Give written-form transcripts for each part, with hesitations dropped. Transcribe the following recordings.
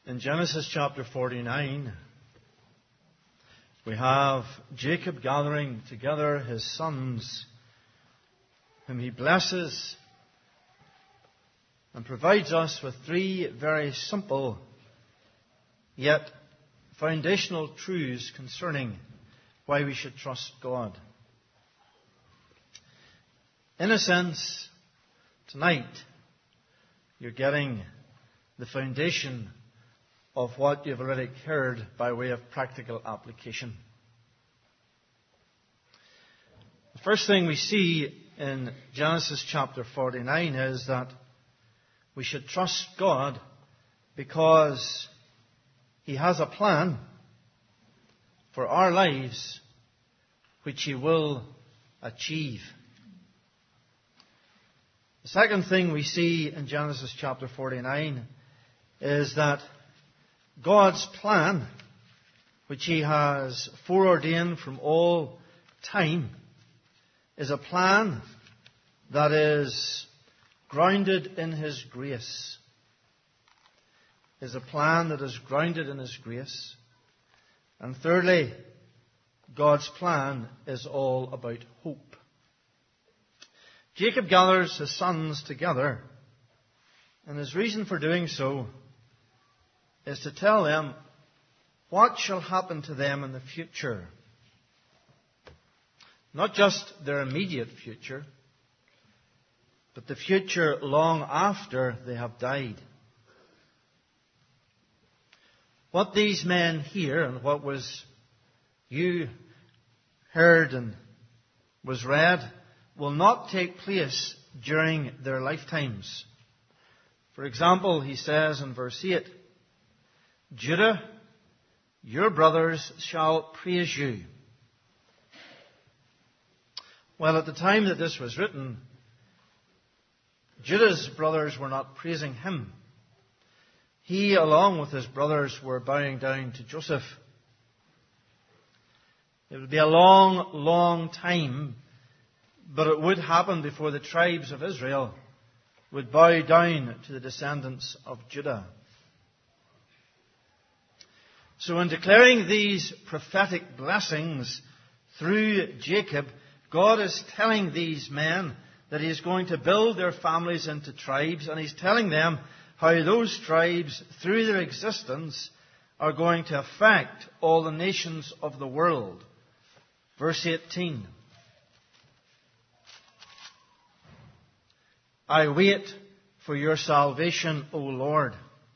In Genesis chapter 49, we have Jacob gathering together his sons, whom he blesses and provides us with three very simple yet foundational truths concerning why we should trust God. In a sense, tonight, you're getting the foundation of what you've already heard by way of practical application. The first thing we see in Genesis chapter 49 is that we should trust God because He has a plan for our lives which He will achieve. The second thing we see in Genesis chapter 49 is that God's plan, which He has foreordained from all time, is a plan that is grounded in His grace. Is a plan that is grounded in His grace. And thirdly, God's plan is all about hope. Jacob gathers his sons together, and his reason for doing so is to tell them what shall happen to them in the future. Not just their immediate future, but the future long after they have died. What these men hear and what you heard and was read will not take place during their lifetimes. For example, he says in verse 8, Judah, your brothers shall praise you. Well, at the time that this was written, Judah's brothers were not praising him. He, along with his brothers, were bowing down to Joseph. It would be a long, long time, but it would happen before the tribes of Israel would bow down to the descendants of Judah. So in declaring these prophetic blessings through Jacob, God is telling these men that He is going to build their families into tribes, and He's telling them how those tribes, through their existence, are going to affect all the nations of the world. Verse 18. I wait for your salvation, O Lord.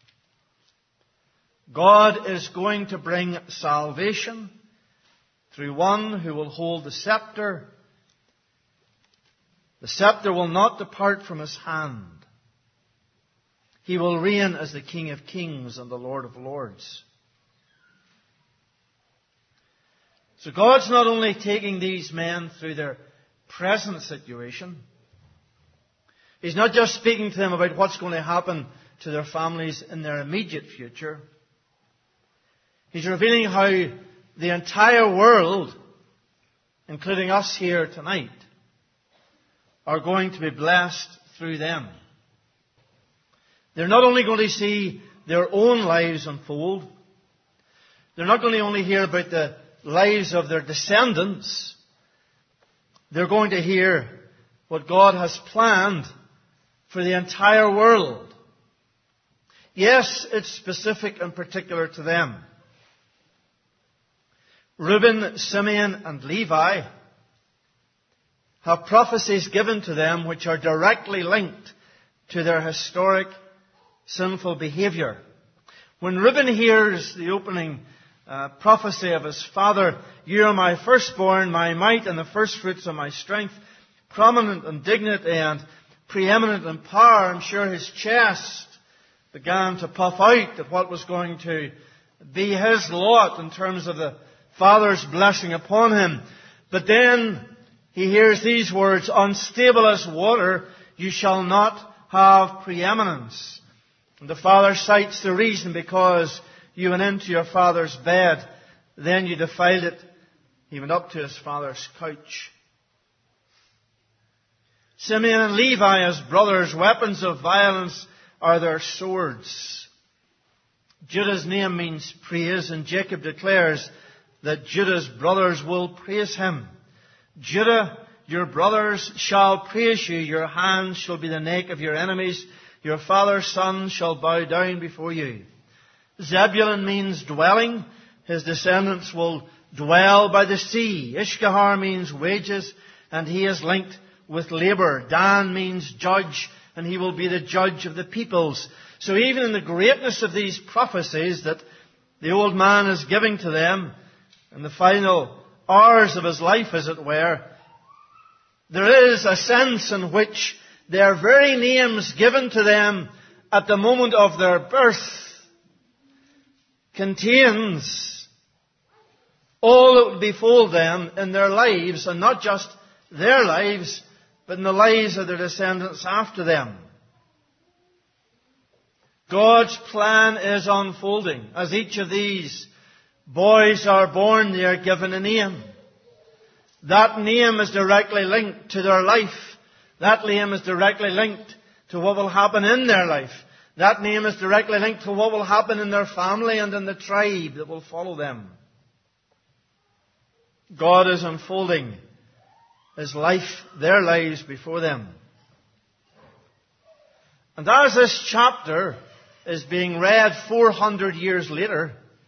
God is going to bring salvation through one who will hold the scepter. The scepter will not depart from His hand. He will reign as the King of Kings and the Lord of Lords. So God's not only taking these men through their present situation. He's not just speaking to them about what's going to happen to their families in their immediate future. He's revealing how the entire world, including us here tonight, are going to be blessed through them. They're not only going to see their own lives unfold. They're not going to only hear about the lives of their descendants. They're going to hear what God has planned for the entire world. Yes, it's specific and particular to them. Reuben, Simeon, and Levi have prophecies given to them which are directly linked to their historic sinful behavior. When Reuben hears the opening prophecy of his father, you are my firstborn, my might, and the firstfruits of my strength, prominent in dignity and preeminent in power, I'm sure his chest began to puff out at what was going to be his lot in terms of the Father's blessing upon him. But then he hears these words, unstable as water, you shall not have preeminence. And the Father cites the reason, because you went into your father's bed, then you defiled it. He went up to his father's couch. Simeon and Levi as brothers, weapons of violence are their swords. Judah's name means praise, and Jacob declares that Judah's brothers will praise him. Judah, your brothers shall praise you. Your hand shall be the neck of your enemies. Your father's sons shall bow down before you. Zebulun means dwelling. His descendants will dwell by the sea. Ishkahar means wages, and he is linked with labor. Dan means judge, and he will be the judge of the peoples. So even in the greatness of these prophecies that the old man is giving to them, in the final hours of his life, as it were, there is a sense in which their very names given to them at the moment of their birth contains all that would befall them in their lives, and not just their lives, but in the lives of their descendants after them. God's plan is unfolding. As each of these boys are born, they are given a name. That name is directly linked to their life. That name is directly linked to what will happen in their life. That name is directly linked to what will happen in their family and in the tribe that will follow them. God is unfolding His life, their lives before them. And as this chapter is being read 400 years later,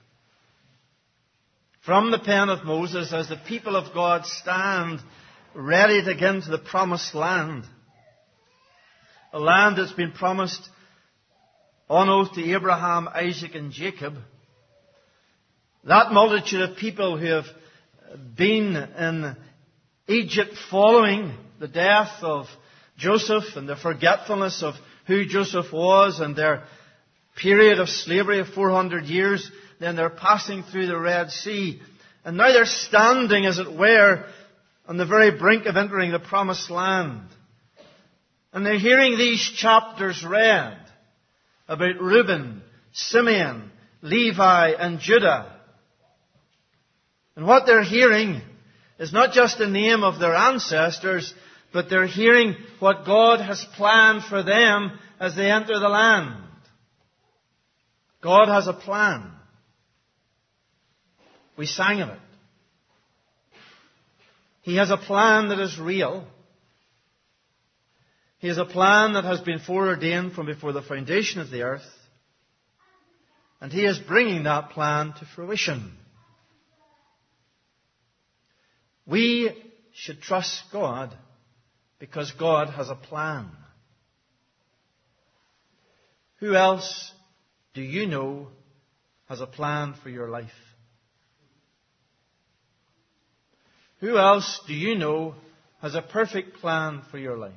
from the pen of Moses, as the people of God stand ready to get into the promised land, a land that's been promised on oath to Abraham, Isaac, and Jacob, that multitude of people who have been in Egypt following the death of Joseph and the forgetfulness of who Joseph was and their period of slavery of 400 years, then they're passing through the Red Sea. And now they're standing, as it were, on the very brink of entering the promised land. And they're hearing these chapters read about Reuben, Simeon, Levi, and Judah. And what they're hearing is not just the name of their ancestors, but they're hearing what God has planned for them as they enter the land. God has a plan. We sang of it. He has a plan that is real. He has a plan that has been foreordained from before the foundation of the earth. And He is bringing that plan to fruition. We should trust God because God has a plan. Who else do you know has a plan for your life? Who else do you know has a perfect plan for your life?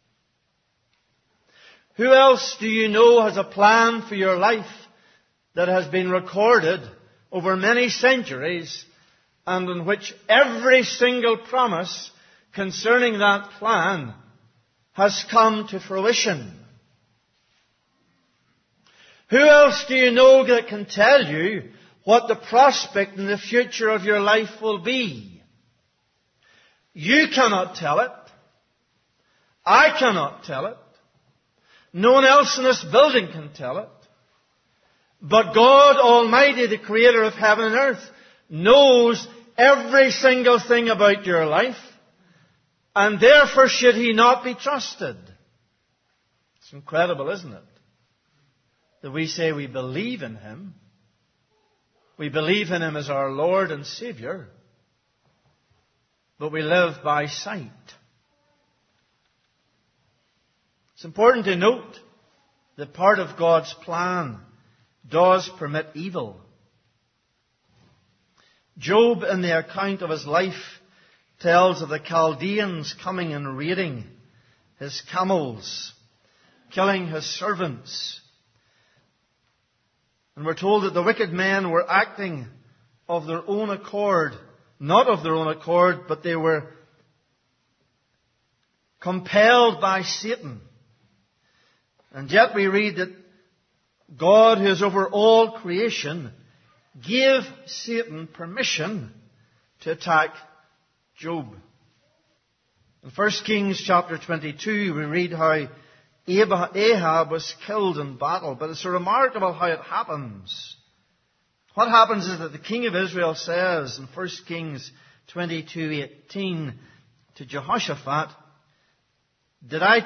Who else do you know has a plan for your life that has been recorded over many centuries and in which every single promise concerning that plan has come to fruition? Who else do you know that can tell you what the prospect in the future of your life will be? You cannot tell it. I cannot tell it. No one else in this building can tell it. But God Almighty, the Creator of heaven and earth, knows every single thing about your life, and therefore should He not be trusted. It's incredible, isn't it? That we say we believe in Him. We believe in Him as our Lord and Savior. But we live by sight. It's important to note that part of God's plan does permit evil. Job, in the account of his life, tells of the Chaldeans coming and raiding his camels, killing his servants. And we're told that the wicked men were acting of their own accord. Not of their own accord, but they were compelled by Satan. And yet we read that God, who is over all creation, gave Satan permission to attack Job. In 1 Kings chapter 22, we read how Ahab was killed in battle. But it's remarkable how it happens. What happens is that the king of Israel says in 1 Kings 22:18 to Jehoshaphat, Did I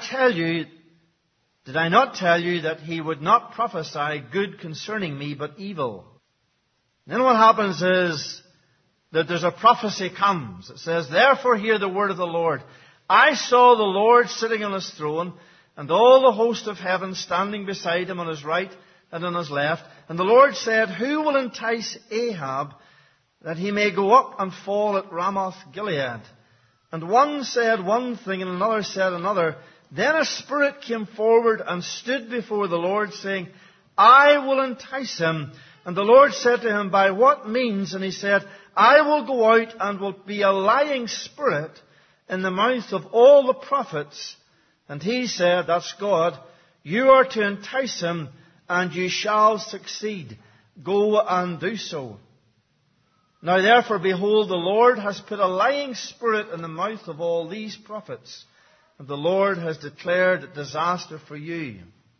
not tell you that he would not prophesy good concerning me, but evil? And then what happens is that there's a prophecy comes. It says, Therefore hear the word of the Lord. I saw the Lord sitting on his throne, and all the host of heaven standing beside him on his right and on his left. And the Lord said, Who will entice Ahab, that he may go up and fall at Ramoth Gilead? And one said one thing, and another said another. Then a spirit came forward and stood before the Lord, saying, I will entice him. And the Lord said to him, By what means? And he said, I will go out and will be a lying spirit in the mouth of all the prophets. And he said, that's God, you are to entice him, and you shall succeed. Go and do so. Now therefore, behold, the Lord has put a lying spirit in the mouth of all these prophets, and the Lord has declared disaster for you.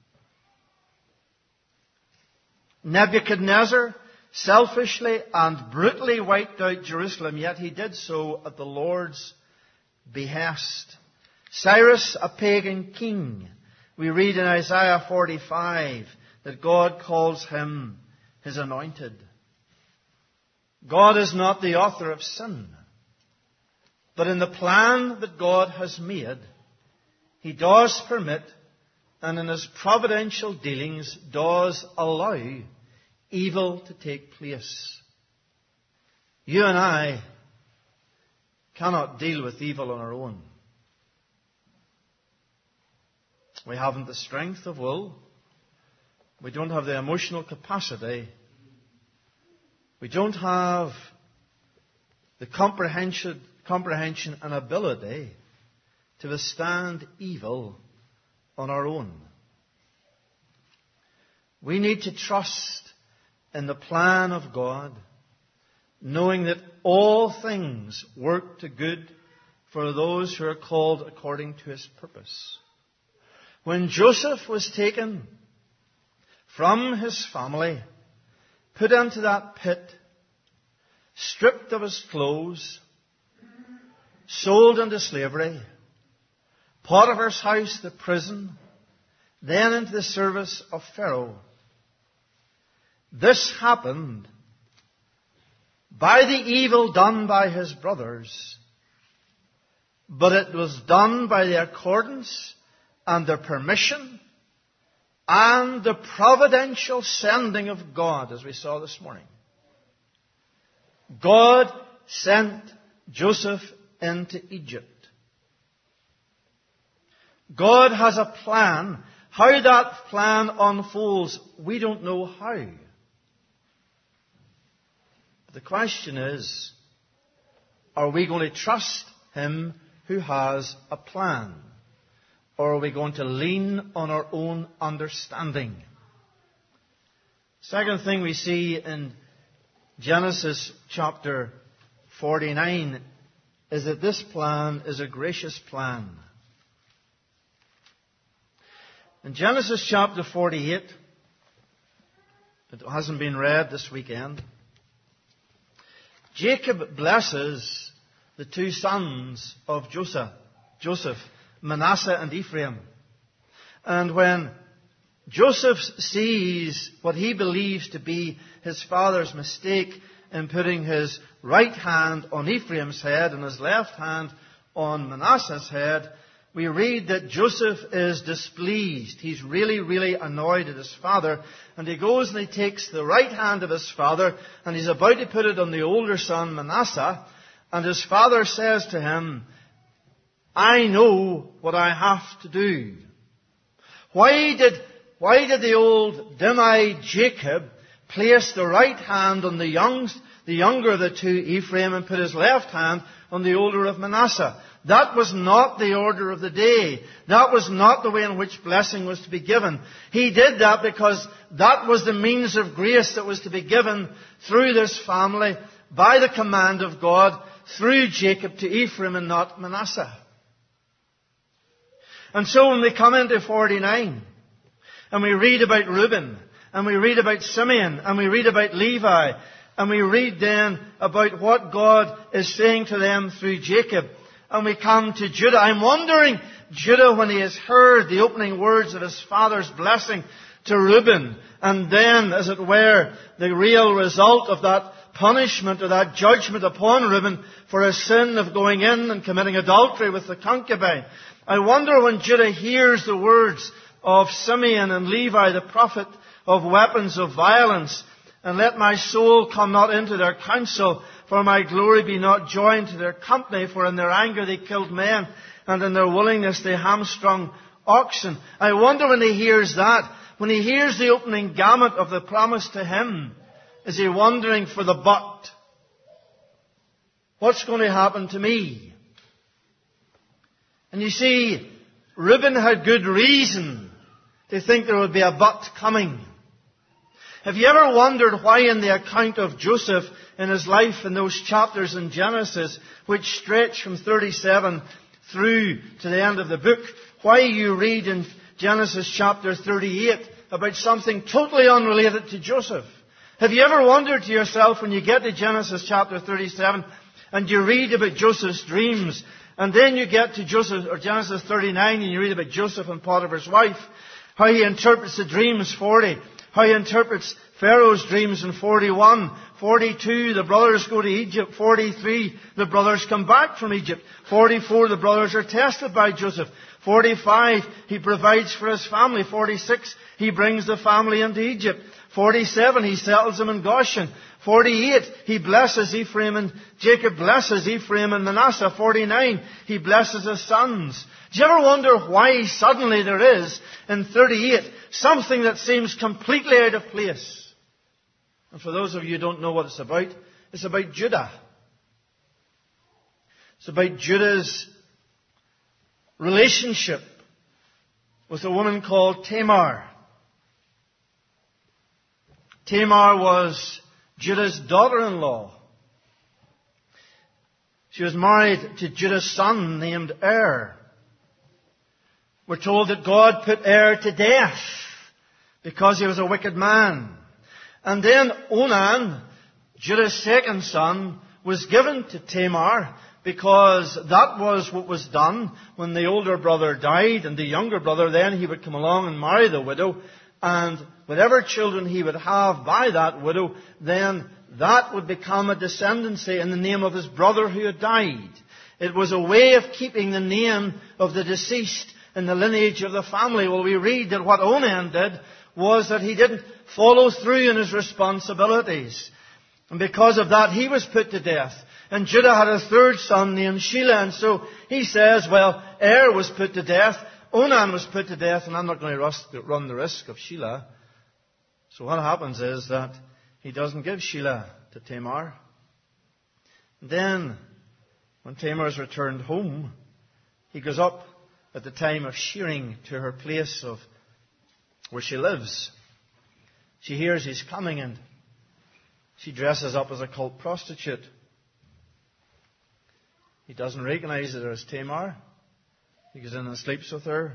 Nebuchadnezzar selfishly and brutally wiped out Jerusalem, yet he did so at the Lord's behest. Cyrus, a pagan king, we read in Isaiah 45 that God calls him his anointed. God is not the author of sin, but in the plan that God has made, he does permit, and in his providential dealings does allow evil to take place. You and I cannot deal with evil on our own. We haven't the strength of will. We don't have the emotional capacity. We don't have the comprehension and ability to withstand evil on our own. We need to trust in the plan of God, knowing that all things work to good for those who are called according to his purpose. When Joseph was taken from his family, put into that pit, stripped of his clothes, sold into slavery, Potiphar's house, the prison, then into the service of Pharaoh. This happened by the evil done by his brothers, but it was done by the accordance and the permission and the providential sending of God, as we saw this morning. God sent Joseph into Egypt. God has a plan. How that plan unfolds, we don't know how. But the question is, are we going to trust him who has a plan? Or are we going to lean on our own understanding? Second thing we see in Genesis chapter 49 is that this plan is a gracious plan. In Genesis chapter 48, it hasn't been read this weekend, Jacob blesses the two sons of Joseph, Manasseh and Ephraim. And when Joseph sees what he believes to be his father's mistake in putting his right hand on Ephraim's head and his left hand on Manasseh's head, we read that Joseph is displeased. He's really, really annoyed at his father. And he goes and he takes the right hand of his father and he's about to put it on the older son, Manasseh. And his father says to him, I know what I have to do. Why did the old dim-eyed Jacob place the right hand on the younger of the two, Ephraim, and put his left hand on the older of Manasseh? That was not the order of the day. That was not the way in which blessing was to be given. He did that because that was the means of grace that was to be given through this family by the command of God through Jacob to Ephraim and not Manasseh. And so when we come into 49, and we read about Reuben, and we read about Simeon, and we read about Levi, and we read then about what God is saying to them through Jacob, and we come to Judah. I'm wondering, Judah, when he has heard the opening words of his father's blessing to Reuben, and then, as it were, the real result of that punishment or that judgment upon Reuben for his sin of going in and committing adultery with the concubine. I wonder when Judah hears the words of Simeon and Levi, the prophet, of weapons of violence, and let my soul come not into their counsel, for my glory be not joined to their company, for in their anger they killed men, and in their willingness they hamstrung oxen. I wonder when he hears that, when he hears the opening gamut of the promise to him, is he wondering for the but? What's going to happen to me? And you see, Reuben had good reason to think there would be a but coming. Have you ever wondered why in the account of Joseph in his life in those chapters in Genesis, which stretch from 37 through to the end of the book, why you read in Genesis chapter 38 about something totally unrelated to Joseph? Have you ever wondered to yourself when you get to Genesis chapter 37 and you read about Joseph's dreams, and then you get to Genesis 39 and you read about Joseph and Potiphar's wife, how he interprets the dreams 40, how he interprets Pharaoh's dreams in 41, 42, the brothers go to Egypt, 43, the brothers come back from Egypt, 44, the brothers are tested by Joseph, 45, he provides for his family, 46, he brings the family into Egypt, 47, he settles them in Goshen, 48, he blesses Ephraim and Jacob blesses Ephraim and Manasseh, 49, he blesses his sons. Do you ever wonder why suddenly there is, in 38, something that seems completely out of place? And for those of you who don't know what it's about Judah. It's about Judah's relationship with a woman called Tamar. Tamar was Judah's daughter-in-law. She was married to Judah's son named Er. We're told that God put Er to death because he was a wicked man. And then Onan, Judah's second son, was given to Tamar because that was what was done when the older brother died, and the younger brother then he would come along and marry the widow, and whatever children he would have by that widow, then that would become a descendancy in the name of his brother who had died. It was a way of keeping the name of the deceased in the lineage of the family. Well, we read that what Onan did was that he didn't follow through in his responsibilities. And because of that, he was put to death. And Judah had a third son named Shelah. And so he says, well, Er was put to death, Onan was put to death, and I'm not going to run the risk of Shelah. So what happens is that he doesn't give Shelah to Tamar. Then, when Tamar is returned home, he goes up at the time of shearing to her place of where she lives. She hears he's coming and she dresses up as a cult prostitute. He doesn't recognize her as Tamar. He goes in and sleeps with her.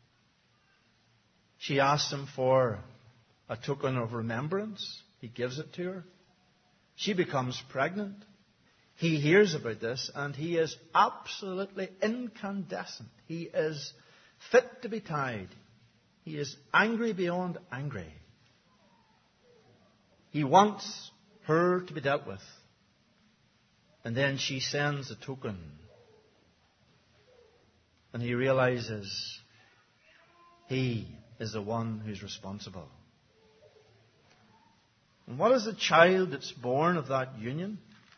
She asks him for a token of remembrance. He gives it to her. She becomes pregnant. He hears about this and he is absolutely incandescent. He is fit to be tied. He is angry beyond angry. He wants her to be dealt with. And then she sends a token. And he realizes he is the one who's responsible. And what is the child that's born of that union?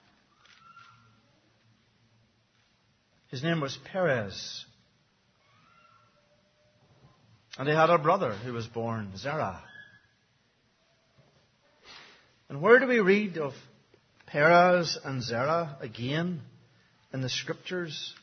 His name was Perez. And he had a brother who was born, Zerah. And where do we read of Perez and Zerah again in the Scriptures?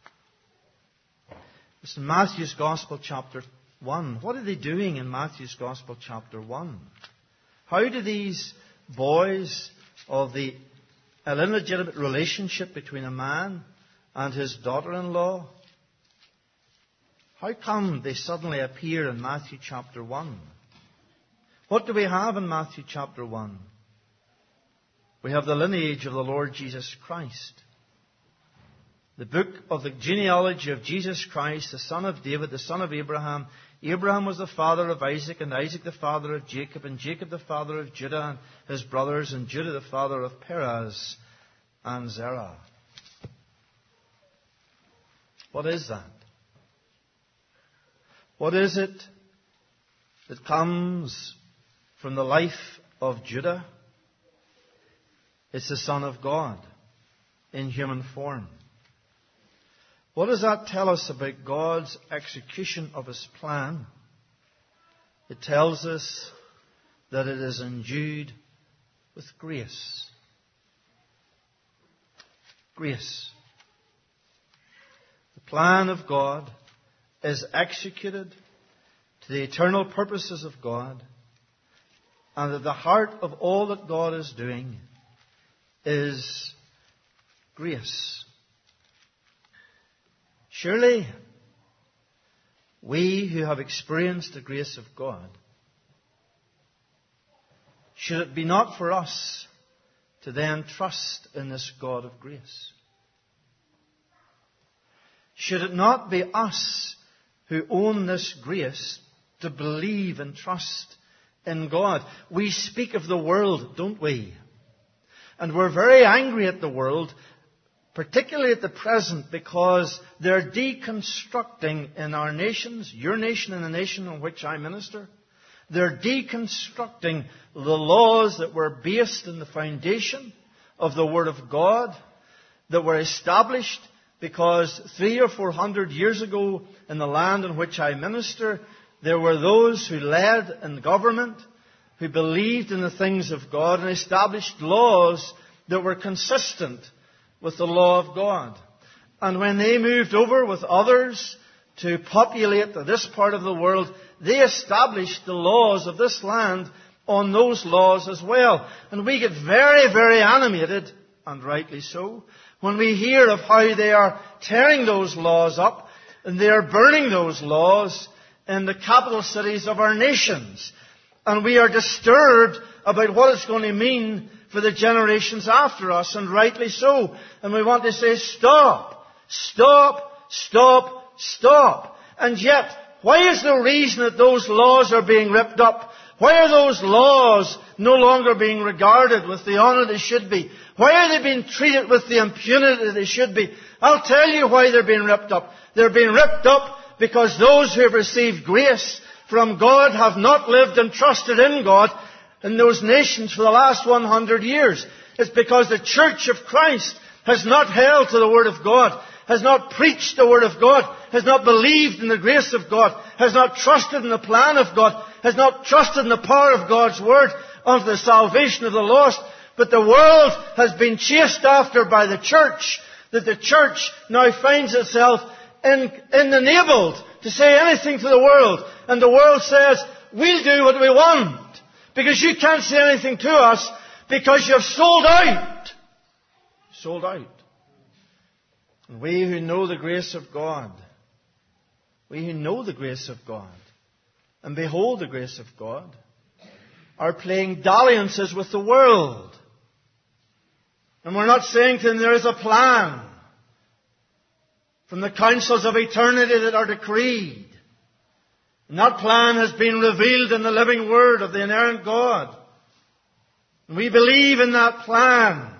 It's in Matthew's Gospel chapter 1. What are they doing in Matthew's Gospel chapter 1? How do these boys of an illegitimate relationship between a man and his daughter-in-law, How come they suddenly appear in Matthew chapter 1? What do we have in Matthew chapter 1? We have the lineage of the Lord Jesus Christ. The book of the genealogy of Jesus Christ, the son of David, the son of Abraham. Abraham was the father of Isaac, and Isaac the father of Jacob, and Jacob the father of Judah and his brothers, and Judah the father of Perez and Zerah. What is that? What is it that comes from the life of Judah? It's the Son of God in human form. What does that tell us about God's execution of His plan? It tells us that it is endued with grace. Grace. The plan of God is executed to the eternal purposes of God, and at the heart of all that God is doing is grace. Surely, we who have experienced the grace of God, should it be not for us to then trust in this God of grace? Should it not be us who own this grace to believe and trust in God? We speak of the world, don't we? And we're very angry at the world, particularly at the present, because they're deconstructing in our nations, your nation and the nation in which I minister. They're deconstructing the laws that were based in the foundation of the Word of God, that were established because 300 or 400 years ago in the land in which I minister, there were those who led in government, who believed in the things of God and established laws that were consistent with the law of God. And when they moved over with others to populate this part of the world, they established the laws of this land on those laws as well. And we get very, very animated, and rightly so, when we hear of how they are tearing those laws up and they are burning those laws in the capital cities of our nations. And we are disturbed about what it's going to mean for the generations after us, and rightly so. And we want to say, stop, stop, stop, stop. And yet, why is the reason that those laws are being ripped up? Why are those laws no longer being regarded with the honour they should be? Why are they being treated with the impunity they should be? I'll tell you why they're being ripped up. They're being ripped up because those who have received grace from God have not lived and trusted in God in those nations for the last 100 years. It's because the Church of Christ has not held to the Word of God, has not preached the Word of God, has not believed in the grace of God, has not trusted in the plan of God, has not trusted in the power of God's Word unto the salvation of the lost. But the world has been chased after by the church, that the church now finds itself enabled to say anything to the world. And the world says, we'll do what we want, because you can't say anything to us because you've sold out. Sold out. And we who know the grace of God, we who know the grace of God and behold the grace of God, are playing dalliances with the world. And we're not saying to them there is a plan from the councils of eternity that are decreed. And that plan has been revealed in the living Word of the inerrant God. And we believe in that plan.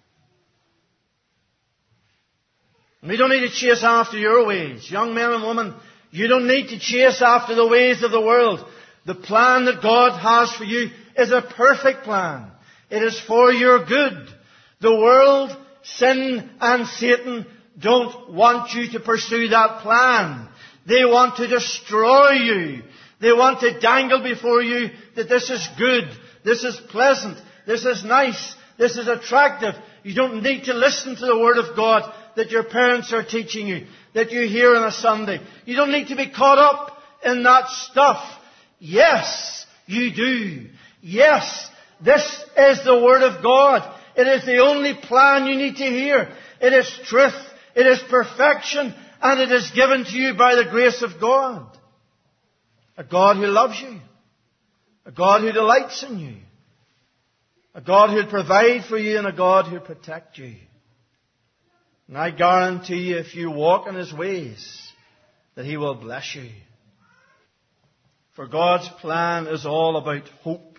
And we don't need to chase after your ways. Young men and women, you don't need to chase after the ways of the world. The plan that God has for you is a perfect plan. It is for your good. The world, sin and Satan don't want you to pursue that plan. They want to destroy you. They want to dangle before you that this is good, this is pleasant, this is nice, this is attractive. You don't need to listen to the Word of God that your parents are teaching you, that you hear on a Sunday. You don't need to be caught up in that stuff. Yes, you do. Yes, this is the Word of God. It is the only plan you need to hear. It is truth. It is perfection. And it is given to you by the grace of God. A God who loves you. A God who delights in you. A God who will provide for you and a God who will protect you. And I guarantee you, if you walk in His ways, that He will bless you. For God's plan is all about hope.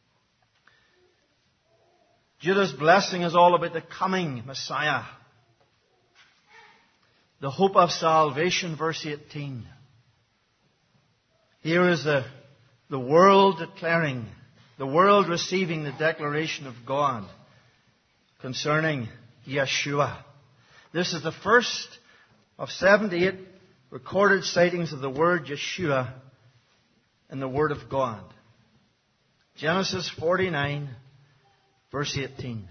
Judah's blessing is all about the coming Messiah. The hope of salvation, verse 18. Here is the world declaring, the world receiving the declaration of God concerning Yeshua. This is the first of 78 recorded sightings of the word Yeshua in the Word of God. Genesis 49, verse 18.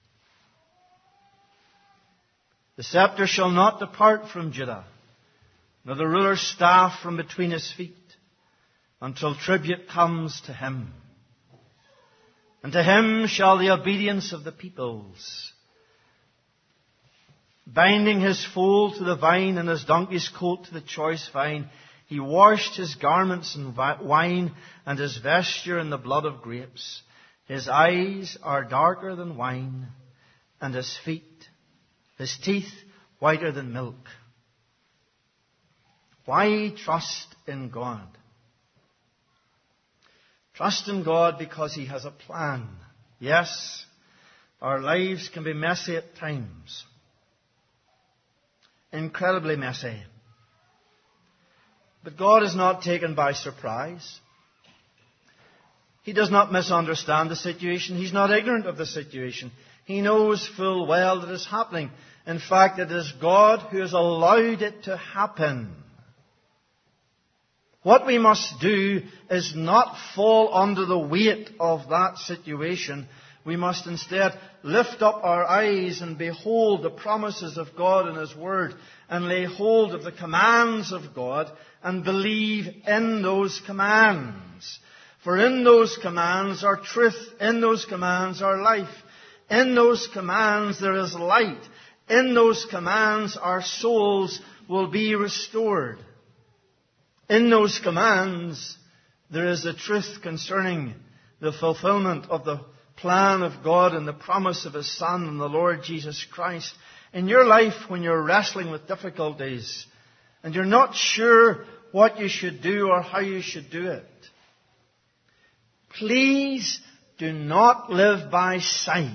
The scepter shall not depart from Judah, nor the ruler's staff from between his feet, until tribute comes to him. And to him shall the obedience of the peoples. Binding his foal to the vine and his donkey's coat to the choice vine, he washed his garments in wine and his vesture in the blood of grapes. His eyes are darker than wine, and his teeth whiter than milk. Why trust in God? Trust in God because He has a plan. Yes, our lives can be messy at times. Incredibly messy. But God is not taken by surprise. He does not misunderstand the situation. He's not ignorant of the situation. He knows full well that it's happening. In fact, it is God who has allowed it to happen. What we must do is not fall under the weight of that situation. We must instead lift up our eyes and behold the promises of God in His Word and lay hold of the commands of God and believe in those commands. For in those commands are truth. In those commands are life. In those commands there is light. In those commands our souls will be restored. In those commands there is the truth concerning the fulfillment of the plan of God and the promise of His Son and the Lord Jesus Christ. In your life, when you're wrestling with difficulties and you're not sure what you should do or how you should do it, please do not live by sight.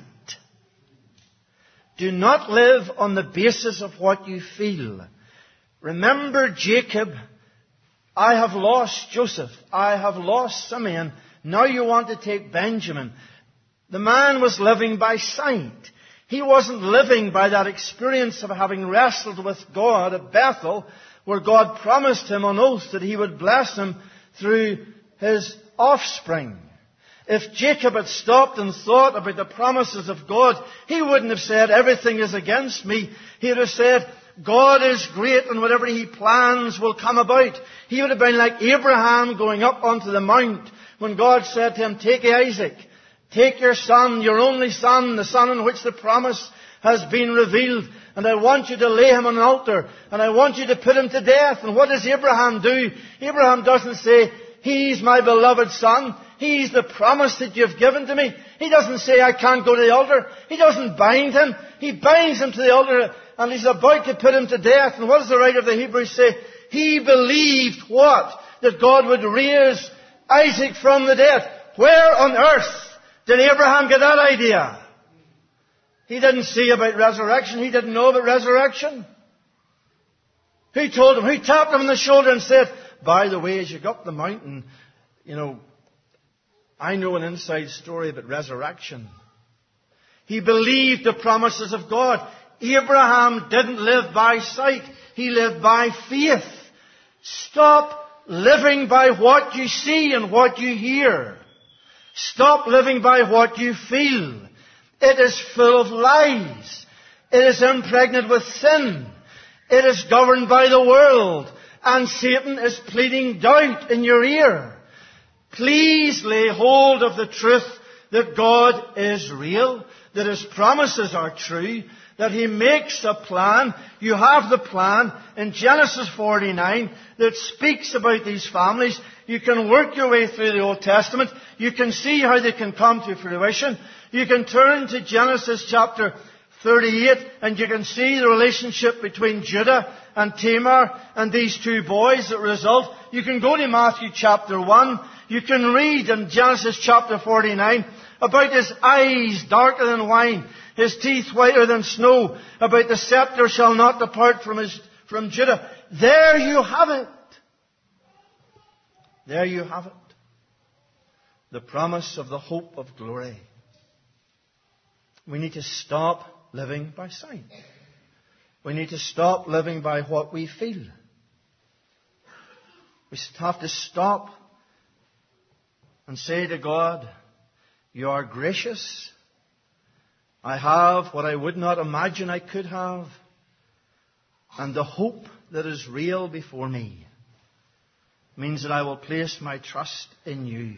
Do not live on the basis of what you feel. Remember Jacob. I have lost Joseph. I have lost Simeon. Now you want to take Benjamin. The man was living by sight. He wasn't living by that experience of having wrestled with God at Bethel, where God promised him on oath that He would bless him through his offspring. If Jacob had stopped and thought about the promises of God, he wouldn't have said, everything is against me. He would have said, God is great and whatever He plans will come about. He would have been like Abraham going up onto the mount when God said to him, take Isaac, take your son, your only son, the son in which the promise has been revealed, and I want you to lay him on an altar, and I want you to put him to death. And what does Abraham do? Abraham doesn't say, He's my beloved son. He's the promise that you've given to me. He doesn't say, I can't go to the altar. He doesn't bind him. He binds him to the altar, and he's about to put him to death. And what does the writer of the Hebrews say? He believed what? That God would raise Isaac from the dead. Where on earth did Abraham get that idea? He didn't see about resurrection. He didn't know about resurrection. Who told him? Who tapped him on the shoulder and said, by the way, as you go up the mountain, I know an inside story about resurrection. He believed the promises of God. Abraham didn't live by sight. He lived by faith. Stop living by what you see and what you hear. Stop living by what you feel. It is full of lies. It is impregnated with sin. It is governed by the world. And Satan is pleading doubt in your ear. Please lay hold of the truth that God is real, that His promises are true, that He makes a plan. You have the plan in Genesis 49 that speaks about these families. You can work your way through the Old Testament. You can see how they can come to fruition. You can turn to Genesis chapter 38 and you can see the relationship between Judah and Tamar and these two boys that result. You can go to Matthew chapter 1. You can read in Genesis chapter 49 about his eyes darker than wine, his teeth whiter than snow, about the scepter shall not depart from Judah. There you have it. There you have it. The promise of the hope of glory. We need to stop living by sight. We need to stop living by what we feel. We have to stop and say to God, You are gracious. I have what I would not imagine I could have. And the hope that is real before me means that I will place my trust in You.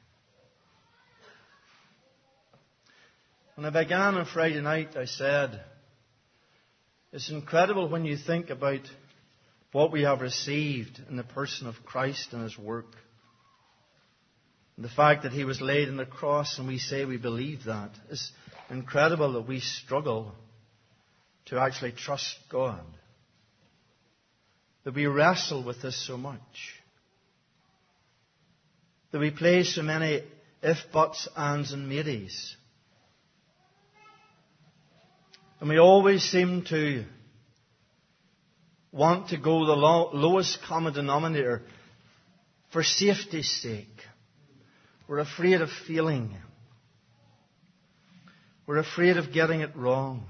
When I began on Friday night, I said, it's incredible when you think about what we have received in the person of Christ and His work. And the fact that He was laid on the cross and we say we believe that. It's incredible that we struggle to actually trust God. That we wrestle with this so much. That we play so many if, buts, ands and maybes. And we always seem to want to go the lowest common denominator for safety's sake. We're afraid of failing. We're afraid of getting it wrong.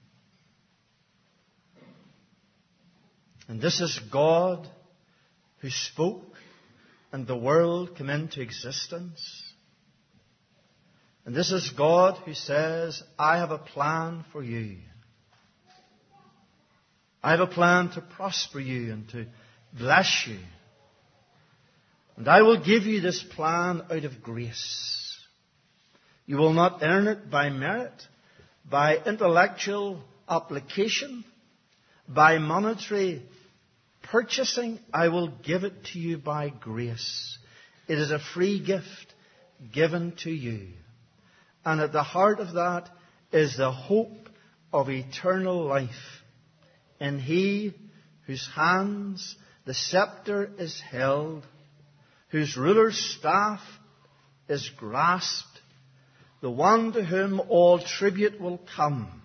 And this is God who spoke and the world came into existence. And this is God who says, I have a plan for you. I have a plan to prosper you and to bless you. And I will give you this plan out of grace. You will not earn it by merit, by intellectual application, by monetary purchasing. I will give it to you by grace. It is a free gift given to you. And at the heart of that is the hope of eternal life in He whose hands the scepter is held, whose ruler's staff is grasped, the one to whom all tribute will come.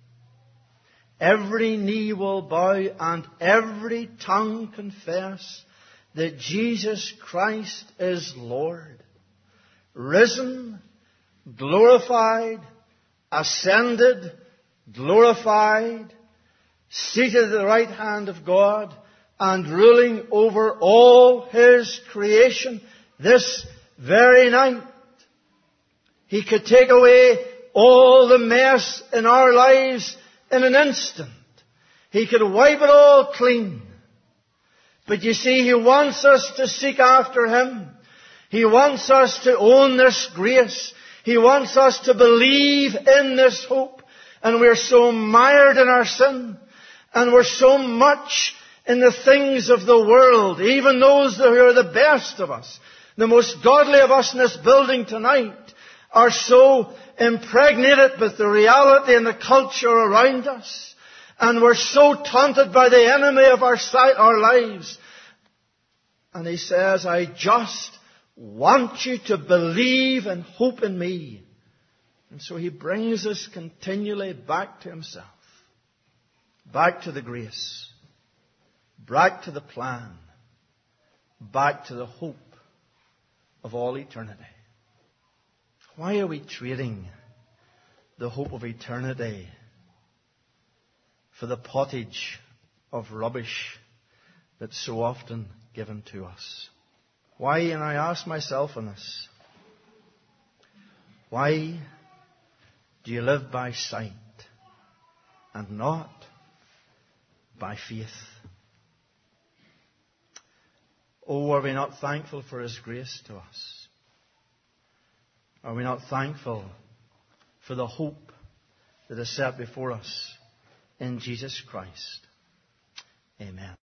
Every knee will bow and every tongue confess that Jesus Christ is Lord. Risen, glorified, ascended, glorified, seated at the right hand of God, and ruling over all His creation this very night. He could take away all the mess in our lives in an instant. He could wipe it all clean. But you see, He wants us to seek after Him. He wants us to own this grace. He wants us to believe in this hope. And we're so mired in our sin. And we're so much in the things of the world. Even those who are the best of us, the most godly of us in this building tonight, are so impregnated with the reality and the culture around us. And we're so taunted by the enemy of our lives. And He says, I just want you to believe and hope in Me. And so He brings us continually back to Himself. Back to the grace. Back to the plan. Back to the hope of all eternity. Why are we trading the hope of eternity for the pottage of rubbish that's so often given to us? Why, and I ask myself on this, why do you live by sight and not by faith? Oh, are we not thankful for His grace to us? Are we not thankful for the hope that is set before us in Jesus Christ? Amen.